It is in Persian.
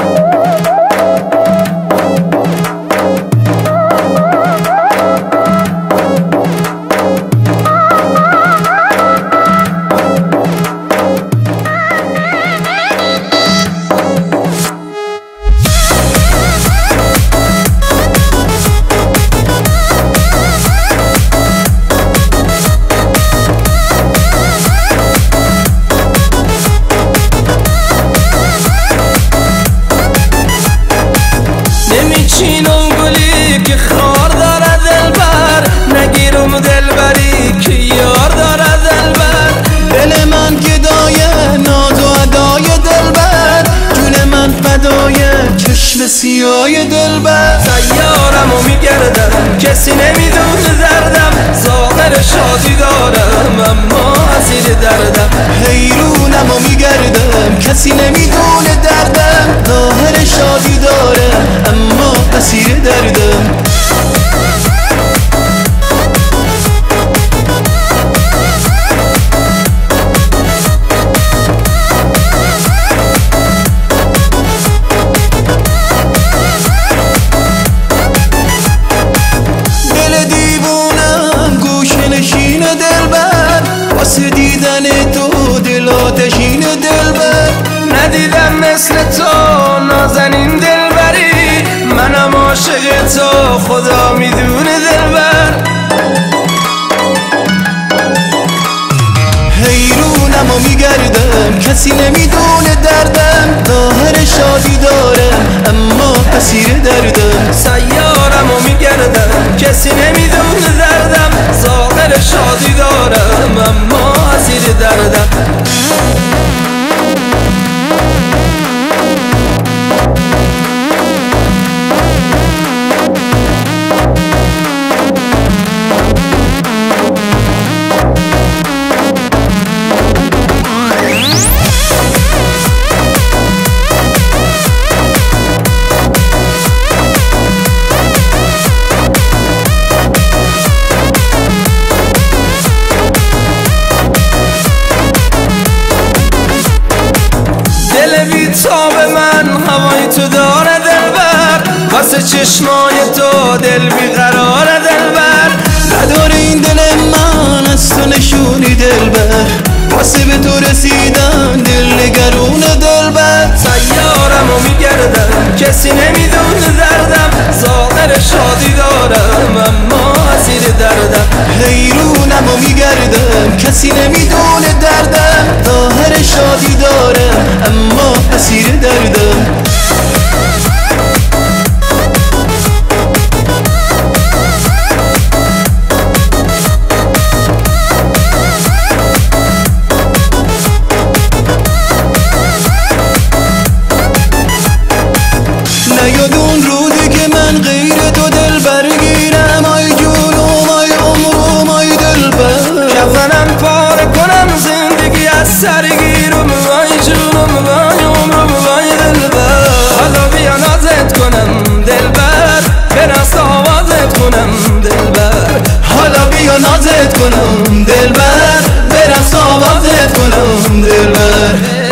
نمیچینم گلی که خار داره دلبر، نگیرم دلبری که یار داره دلبر. دل من گدای ناز و ادای دلبر، جون من فدای چشم سیای دلبر. سیارمو میگردم کسی نمیدونه دردم، ظاهر شادی دارم اما اسیر دردم. حیرونمو میگردم کسی نمیدونه دردم، ظاهر شادی دارم اما اسیر دردم. دل دیوونم گوشه نشین دلبر، واسه دیدن تو دل آتشین دلبر. ندیدم مثل تو نازنین دلبری، منم عاشق تو خدا میدونه دلبر. حیرونمو میگردم کسی نمیدونه دردم، ظاهر شادی دارم اما اسیر دردم. سیارمو میگردم کسی نمیدونه دردم، ظاهر شادی دارم اما اسیر دردم. تاب من هوای تو داره دلبر، واسه چشمای تو دل بیقرار دلبر. نداره این دل من از تو نشونی دلبر، واسه به تو رسیدن دل نگرون دلبر. سیارمو میگردم کسی نمیدونه دردم، ظاهر شادی دارم اما اسیر دردم. حیرونمو میگردم کسی نمیدونه دردم، ظاهر شادی دارم اما اسیر دردم. نیاد اون روزی که من غیر تو دل برگیرم، آی جونم آی عمرم آی دلبر. کفنم پاره کنم زندگی از سرگیرم، آی جونم آی عمرم آی دلبر. حالا بیا نازت کنم دلبر، برست آوازت کنم دلبر. حالا بیا نازت کنم دلبر، برست آوازت کنم دلبر.